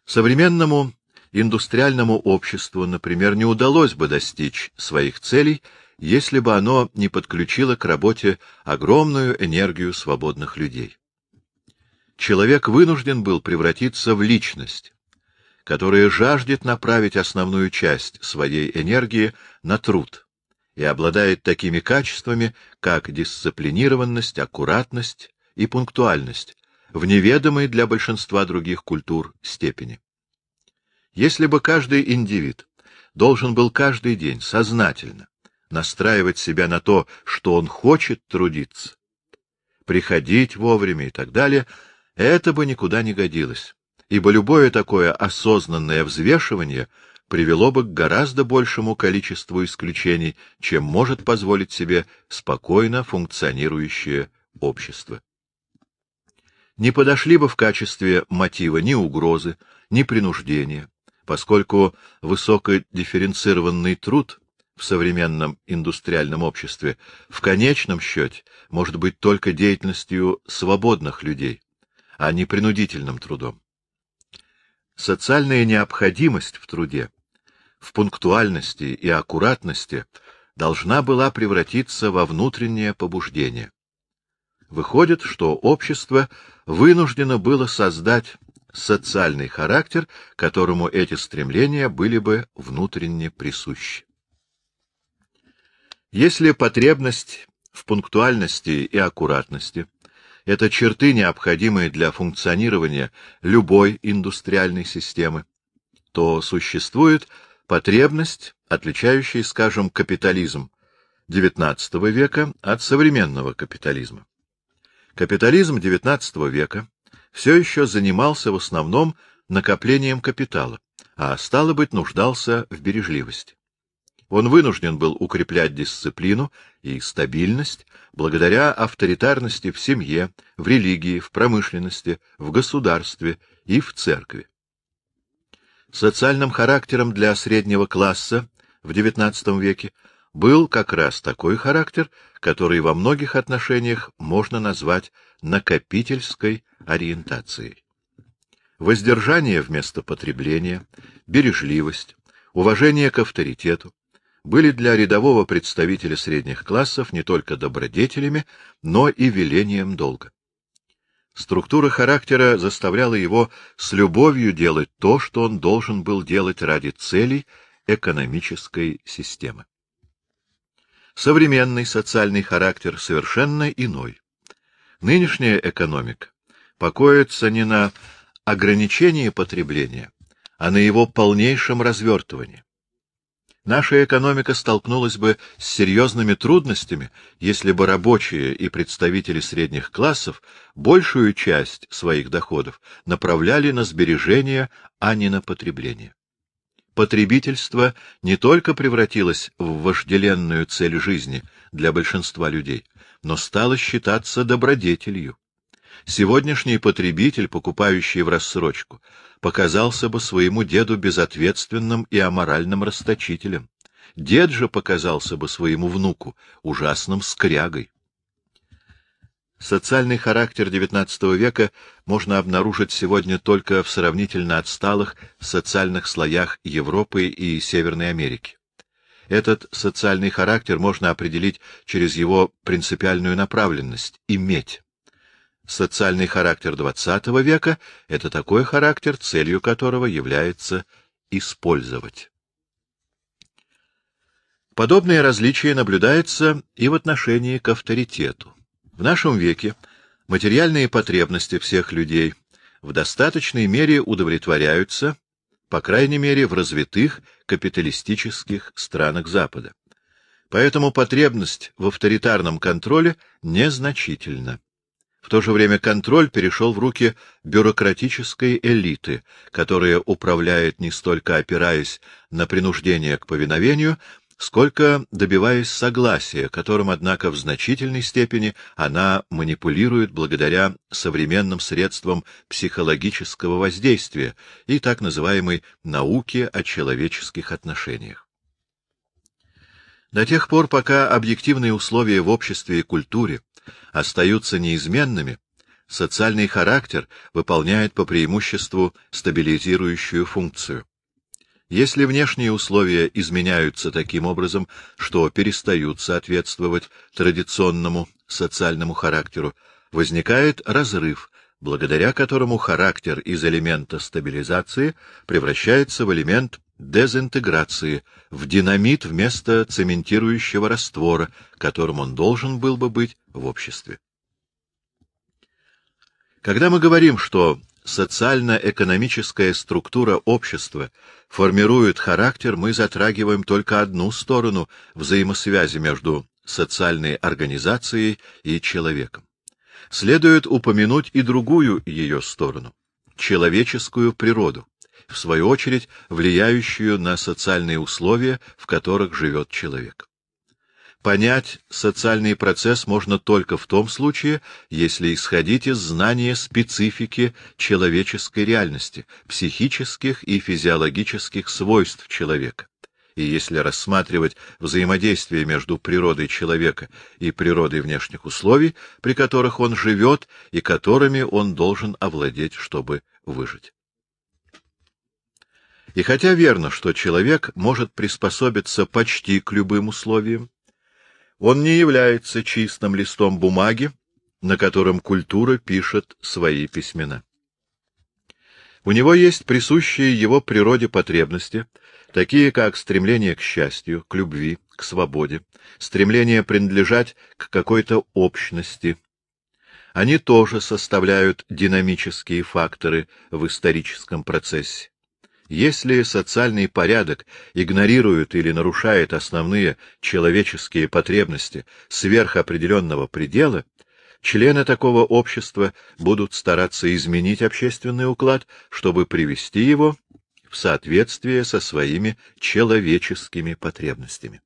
Современному индустриальному обществу, например, не удалось бы достичь своих целей, если бы оно не подключило к работе огромную энергию свободных людей. Человек вынужден был превратиться в личность, которая жаждет направить основную часть своей энергии на труд и обладает такими качествами, как дисциплинированность, аккуратность и пунктуальность, в неведомой для большинства других культур степени. Если бы каждый индивид должен был каждый день сознательно настраивать себя на то, что он хочет трудиться, приходить вовремя и так далее, это бы никуда не годилось, ибо любое такое осознанное взвешивание привело бы к гораздо большему количеству исключений, чем может позволить себе спокойно функционирующее общество. Не подошли бы в качестве мотива ни угрозы, ни принуждения, поскольку высокодифференцированный труд в современном индустриальном обществе в конечном счете может быть только деятельностью свободных людей, а не принудительным трудом. Социальная необходимость в труде, в пунктуальности и аккуратности должна была превратиться во внутреннее побуждение. Выходит, что общество вынуждено было создать социальный характер, которому эти стремления были бы внутренне присущи. Если потребность в пунктуальности и аккуратности — это черты, необходимые для функционирования любой индустриальной системы, то существует потребность, отличающая, скажем, капитализм XIX века от современного капитализма. Капитализм XIX века все еще занимался в основном накоплением капитала, а, стало быть, нуждался в бережливости. Он вынужден был укреплять дисциплину и стабильность благодаря авторитарности в семье, в религии, в промышленности, в государстве и в церкви. Социальным характером для среднего класса в XIX веке был как раз такой характер, который во многих отношениях можно назвать накопительской ориентацией. Воздержание вместо потребления, бережливость, уважение к авторитету были для рядового представителя средних классов не только добродетелями, но и велением долга. Структура характера заставляла его с любовью делать то, что он должен был делать ради целей экономической системы. Современный социальный характер совершенно иной. Нынешняя экономика покоится не на ограничении потребления, а на его полнейшем развертывании. Наша экономика столкнулась бы с серьезными трудностями, если бы рабочие и представители средних классов большую часть своих доходов направляли на сбережения, а не на потребление. Потребительство не только превратилось в вожделенную цель жизни для большинства людей, но стало считаться добродетелью. Сегодняшний потребитель, покупающий в рассрочку, показался бы своему деду безответственным и аморальным расточителем. Дед же показался бы своему внуку ужасным скрягой. Социальный характер XIX века можно обнаружить сегодня только в сравнительно отсталых социальных слоях Европы и Северной Америки. Этот социальный характер можно определить через его принципиальную направленность — иметь. Социальный характер XX века — это такой характер, целью которого является использовать. Подобное различие наблюдается и в отношении к авторитету. В нашем веке материальные потребности всех людей в достаточной мере удовлетворяются, по крайней мере, в развитых капиталистических странах Запада. Поэтому потребность в авторитарном контроле незначительна. В то же время контроль перешел в руки бюрократической элиты, которая управляет не столько опираясь на принуждение к повиновению, сколько добиваясь согласия, которым, однако, в значительной степени она манипулирует благодаря современным средствам психологического воздействия и так называемой науке о человеческих отношениях. До тех пор, пока объективные условия в обществе и культуре остаются неизменными, социальный характер выполняет по преимуществу стабилизирующую функцию. Если внешние условия изменяются таким образом, что перестают соответствовать традиционному социальному характеру, возникает разрыв, благодаря которому характер из элемента стабилизации превращается в элемент дезинтеграции, в динамит вместо цементирующего раствора, которым он должен был бы быть в обществе. Когда мы говорим, что социально-экономическая структура общества формирует характер, мы затрагиваем только одну сторону взаимосвязи между социальной организацией и человеком. Следует упомянуть и другую ее сторону — человеческую природу, в свою очередь влияющую на социальные условия, в которых живет человек. Понять социальный процесс можно только в том случае, если исходить из знания специфики человеческой реальности, психических и физиологических свойств человека, и если рассматривать взаимодействие между природой человека и природой внешних условий, при которых он живет и которыми он должен овладеть, чтобы выжить. И хотя верно, что человек может приспособиться почти к любым условиям, он не является чистым листом бумаги, на котором культура пишет свои письмена. У него есть присущие его природе потребности, такие как стремление к счастью, к любви, к свободе, стремление принадлежать к какой-то общности. Они тоже составляют динамические факторы в историческом процессе. Если социальный порядок игнорирует или нарушает основные человеческие потребности сверх определенного предела, члены такого общества будут стараться изменить общественный уклад, чтобы привести его в соответствие со своими человеческими потребностями.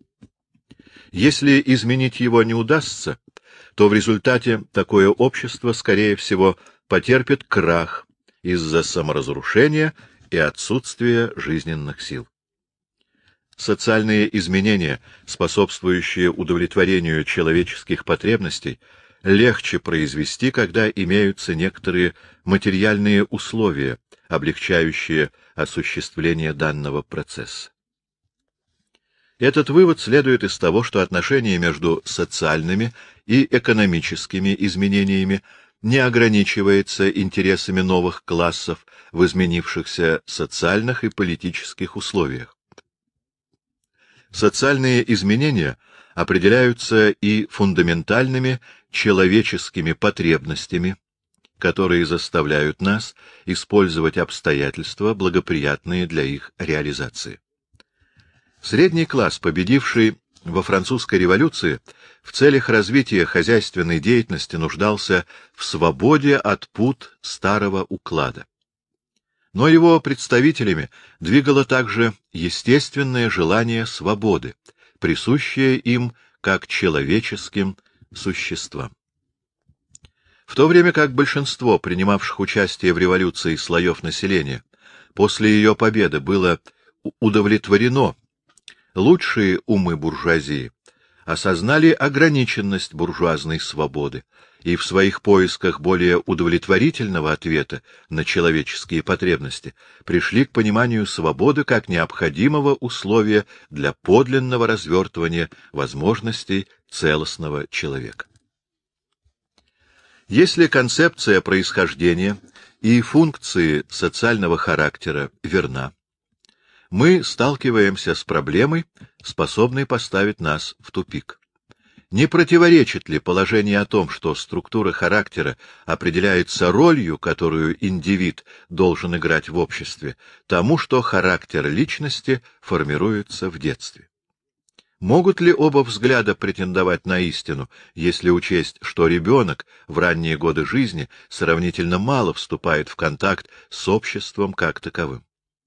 Если изменить его не удастся, то в результате такое общество, скорее всего, потерпит крах из-за саморазрушения и отсутствие жизненных сил. Социальные изменения, способствующие удовлетворению человеческих потребностей, легче произвести, когда имеются некоторые материальные условия, облегчающие осуществление данного процесса. Этот вывод следует из того, что отношение между социальными и экономическими изменениями не ограничивается интересами новых классов в изменившихся социальных и политических условиях. Социальные изменения определяются и фундаментальными человеческими потребностями, которые заставляют нас использовать обстоятельства, благоприятные для их реализации. Средний класс, победивший во французской революции, в целях развития хозяйственной деятельности нуждался в свободе от пут старого уклада. Но его представителями двигало также естественное желание свободы, присущее им как человеческим существам. В то время как большинство принимавших участие в революции слоев населения после ее победы было удовлетворено, лучшие умы буржуазии осознали ограниченность буржуазной свободы и в своих поисках более удовлетворительного ответа на человеческие потребности пришли к пониманию свободы как необходимого условия для подлинного развертывания возможностей целостного человека. Если концепция происхождения и функции социального характера верна, мы сталкиваемся с проблемой, способной поставить нас в тупик. Не противоречит ли положение о том, что структура характера определяется ролью, которую индивид должен играть в обществе, тому, что характер личности формируется в детстве? Могут ли оба взгляда претендовать на истину, если учесть, что ребенок в ранние годы жизни сравнительно мало вступает в контакт с обществом как таковым?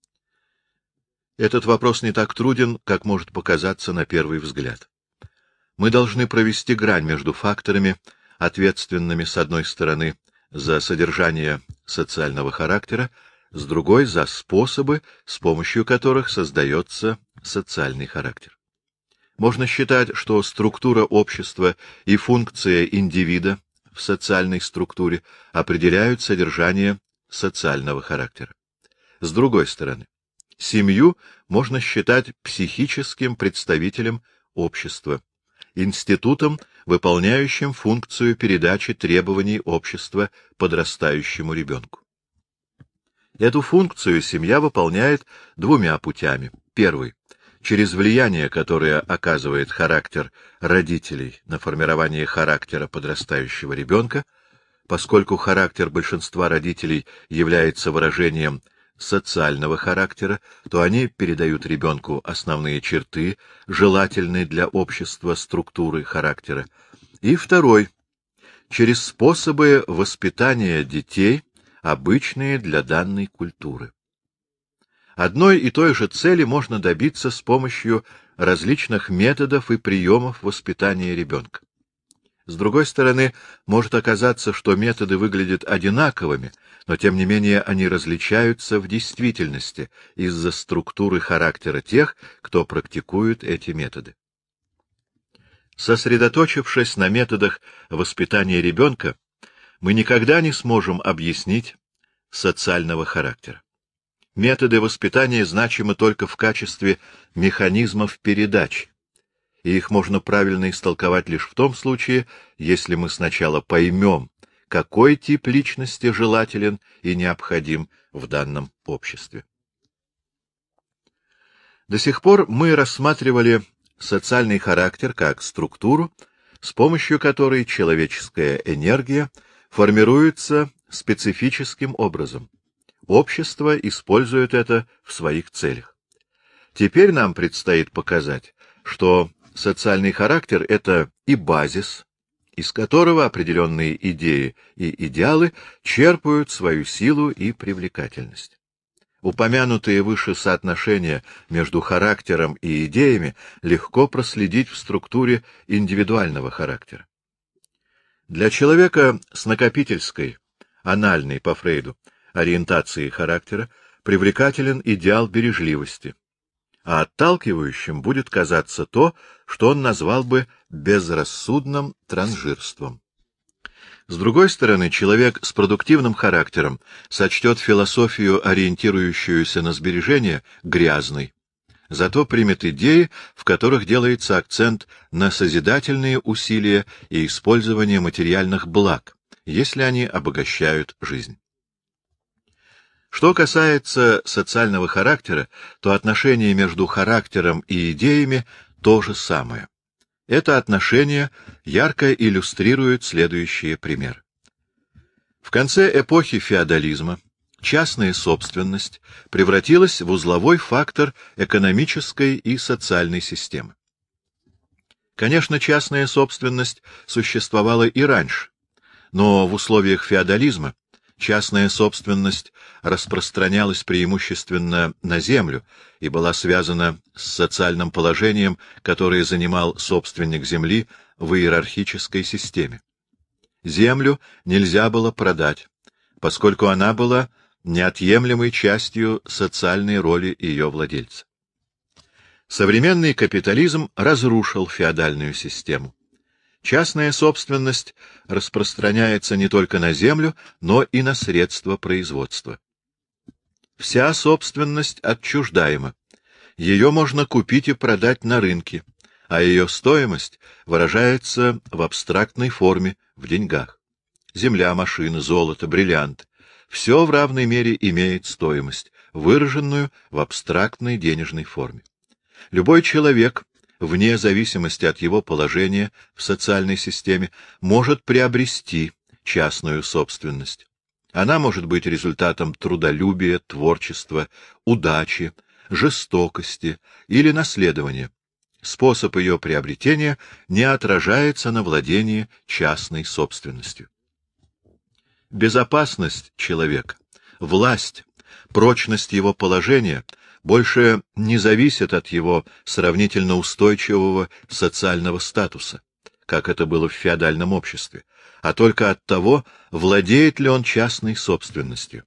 Этот вопрос не так труден, как может показаться на первый взгляд. Мы должны провести грань между факторами, ответственными, с одной стороны, за содержание социального характера, с другой — за способы, с помощью которых создается социальный характер. Можно считать, что структура общества и функция индивида в социальной структуре определяют содержание социального характера. С другой стороны, семью можно считать психическим представителем общества, институтом, выполняющим функцию передачи требований общества подрастающему ребенку. Эту функцию семья выполняет двумя путями. Первый — через влияние, которое оказывает характер родителей на формирование характера подрастающего ребенка, поскольку характер большинства родителей является выражением социального характера, то они передают ребенку основные черты, желательные для общества структуры характера. И второй — через способы воспитания детей, обычные для данной культуры. Одной и той же цели можно добиться с помощью различных методов и приемов воспитания ребенка. С другой стороны, может оказаться, что методы выглядят одинаковыми, но тем не менее они различаются в действительности из-за структуры характера тех, кто практикует эти методы. Сосредоточившись на методах воспитания ребенка, мы никогда не сможем объяснить социального характера. Методы воспитания значимы только в качестве механизмов передачи, и их можно правильно истолковать лишь в том случае, если мы сначала поймем, какой тип личности желателен и необходим в данном обществе. До сих пор мы рассматривали социальный характер как структуру, с помощью которой человеческая энергия формируется специфическим образом. Общество использует это в своих целях. Теперь нам предстоит показать, что социальный характер — это и базис, из которого определенные идеи и идеалы черпают свою силу и привлекательность. Упомянутые выше соотношения между характером и идеями легко проследить в структуре индивидуального характера. Для человека с накопительской, анальной по Фрейду, ориентацией характера привлекателен идеал бережливости, а отталкивающим будет казаться то, что он назвал бы безрассудным транжирством. С другой стороны, человек с продуктивным характером сочтет философию, ориентирующуюся на сбережение, грязной, зато примет идеи, в которых делается акцент на созидательные усилия и использование материальных благ, если они обогащают жизнь. Что касается социального характера, то отношение между характером и идеями то же самое. Это отношение ярко иллюстрирует следующие примеры. В конце эпохи феодализма частная собственность превратилась в узловой фактор экономической и социальной системы. Конечно, частная собственность существовала и раньше, но в условиях феодализма частная собственность распространялась преимущественно на землю и была связана с социальным положением, которое занимал собственник земли в иерархической системе. Землю нельзя было продать, поскольку она была неотъемлемой частью социальной роли ее владельца. Современный капитализм разрушил феодальную систему. Частная собственность распространяется не только на землю, но и на средства производства. Вся собственность отчуждаема. Ее можно купить и продать на рынке, а ее стоимость выражается в абстрактной форме, в деньгах. Земля, машины, золото, бриллианты — все в равной мере имеет стоимость, выраженную в абстрактной денежной форме. Любой человек, вне зависимости от его положения в социальной системе, может приобрести частную собственность. Она может быть результатом трудолюбия, творчества, удачи, жестокости или наследования. Способ ее приобретения не отражается на владении частной собственностью. Безопасность человека, власть, прочность его положения больше не зависят от его сравнительно устойчивого социального статуса, как это было в феодальном обществе, а только от того, владеет ли он частной собственностью.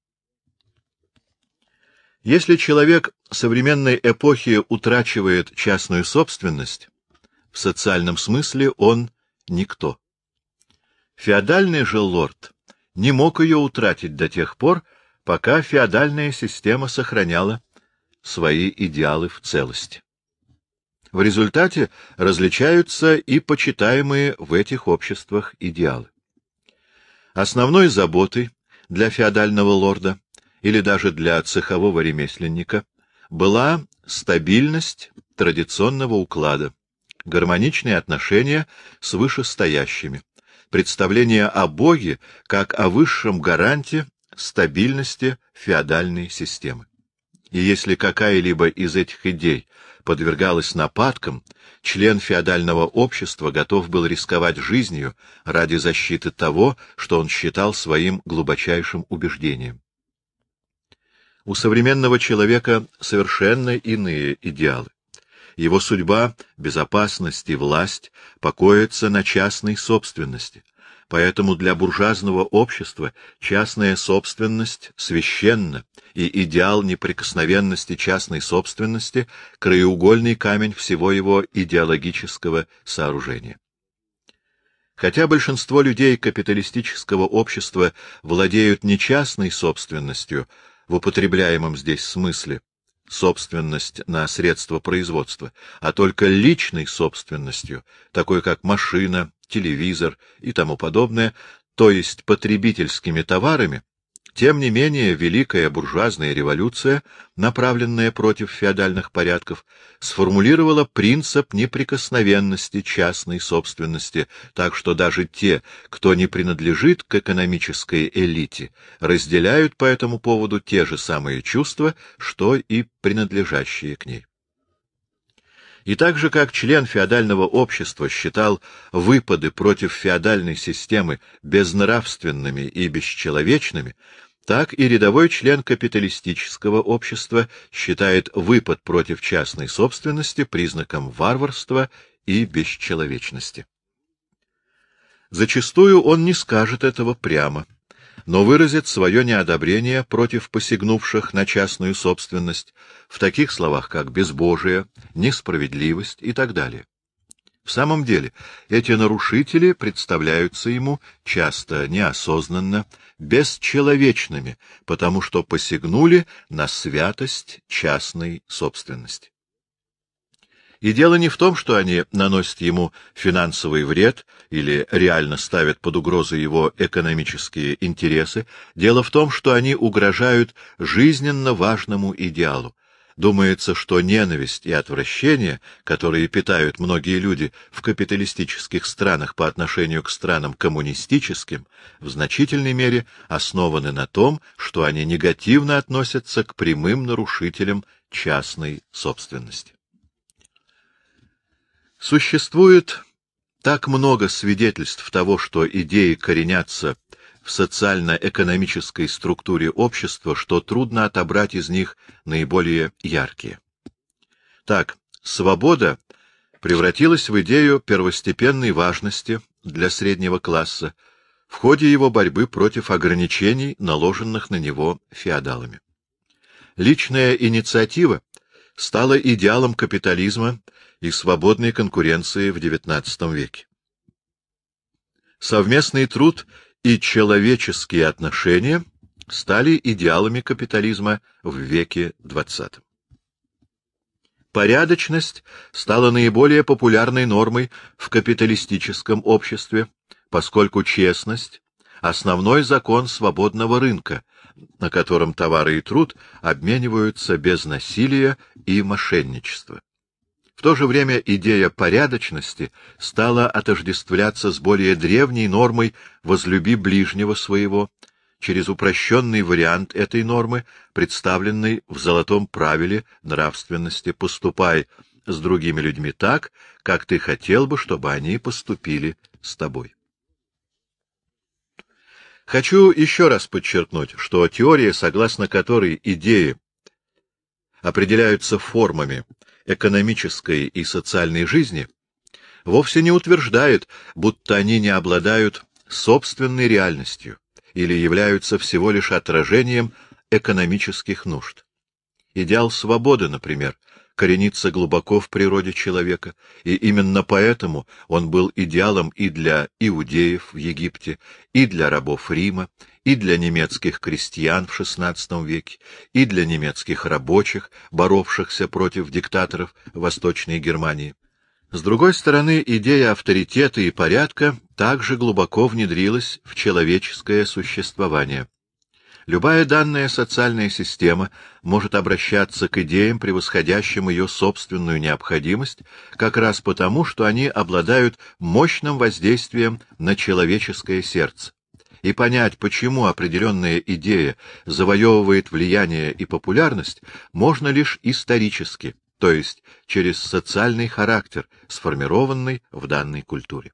Если человек современной эпохи утрачивает частную собственность, в социальном смысле он никто. Феодальный же лорд не мог ее утратить до тех пор, пока феодальная система сохраняла свои идеалы в целости. В результате различаются и почитаемые в этих обществах идеалы. Основной заботой для феодального лорда или даже для цехового ремесленника была стабильность традиционного уклада, гармоничные отношения с вышестоящими, представление о Боге как о высшем гаранте стабильности феодальной системы. И если какая-либо из этих идей подвергалась нападкам, член феодального общества готов был рисковать жизнью ради защиты того, что он считал своим глубочайшим убеждением. У современного человека совершенно иные идеалы. Его судьба, безопасность и власть покоятся на частной собственности. Поэтому для буржуазного общества частная собственность священна, и идеал неприкосновенности частной собственности — краеугольный камень всего его идеологического сооружения. Хотя большинство людей капиталистического общества владеют не частной собственностью в употребляемом здесь смысле, собственность на средства производства, а только личной собственностью, такой как машина, телевизор и тому подобное, то есть потребительскими товарами, тем не менее великая буржуазная революция, направленная против феодальных порядков, сформулировала принцип неприкосновенности частной собственности, так что даже те, кто не принадлежит к экономической элите, разделяют по этому поводу те же самые чувства, что и принадлежащие к ней. И так же, как член феодального общества считал выпады против феодальной системы безнравственными и бесчеловечными, так и рядовой член капиталистического общества считает выпад против частной собственности признаком варварства и бесчеловечности. Зачастую он не скажет этого прямо, но выразит свое неодобрение против посягнувших на частную собственность в таких словах, как безбожие, несправедливость и так далее. В самом деле, эти нарушители представляются ему часто неосознанно бесчеловечными, потому что посягнули на святость частной собственности. И дело не в том, что они наносят ему финансовый вред или реально ставят под угрозу его экономические интересы. Дело в том, что они угрожают жизненно важному идеалу. Думается, что ненависть и отвращение, которые питают многие люди в капиталистических странах по отношению к странам коммунистическим, в значительной мере основаны на том, что они негативно относятся к прямым нарушителям частной собственности. Существует так много свидетельств того, что идеи коренятся в социально-экономической структуре общества, что трудно отобрать из них наиболее яркие. Так, свобода превратилась в идею первостепенной важности для среднего класса в ходе его борьбы против ограничений, наложенных на него феодалами. Личная инициатива стала идеалом капитализма и свободной конкуренции в XIX веке. Совместный труд и человеческие отношения стали идеалами капитализма в веке XX. Порядочность стала наиболее популярной нормой в капиталистическом обществе, поскольку честность — основной закон свободного рынка, на котором товары и труд обмениваются без насилия и мошенничества. В то же время идея порядочности стала отождествляться с более древней нормой «возлюби ближнего своего», через упрощенный вариант этой нормы, представленный в золотом правиле нравственности «поступай с другими людьми так, как ты хотел бы, чтобы они поступили с тобой». Хочу еще раз подчеркнуть, что теория, согласно которой идеи определяются формами экономической и социальной жизни, вовсе не утверждает, будто они не обладают собственной реальностью или являются всего лишь отражением экономических нужд. Идеал свободы, например, коренится глубоко в природе человека, и именно поэтому он был идеалом и для иудеев в Египте, и для рабов Рима, и для немецких крестьян в XVI веке, и для немецких рабочих, боровшихся против диктаторов Восточной Германии. С другой стороны, идея авторитета и порядка также глубоко внедрилась в человеческое существование. Любая данная социальная система может обращаться к идеям, превосходящим ее собственную необходимость, как раз потому, что они обладают мощным воздействием на человеческое сердце. И понять, почему определенная идея завоевывает влияние и популярность, можно лишь исторически, то есть через социальный характер, сформированный в данной культуре.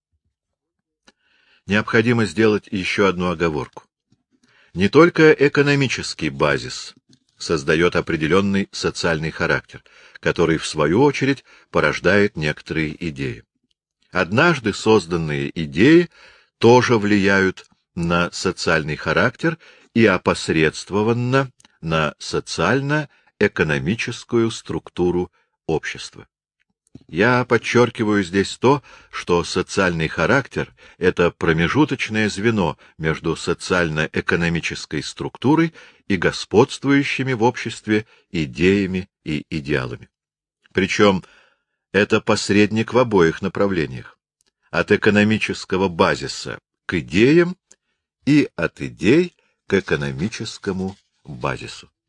Необходимо сделать еще одну оговорку. Не только экономический базис создает определенный социальный характер, который, в свою очередь, порождает некоторые идеи. Однажды созданные идеи тоже влияют на социальный характер и опосредствованно на социально-экономическую структуру общества. Я подчеркиваю здесь то, что социальный характер — это промежуточное звено между социально-экономической структурой и господствующими в обществе идеями и идеалами. Причем это посредник в обоих направлениях — от экономического базиса к идеям и от идей к экономическому базису.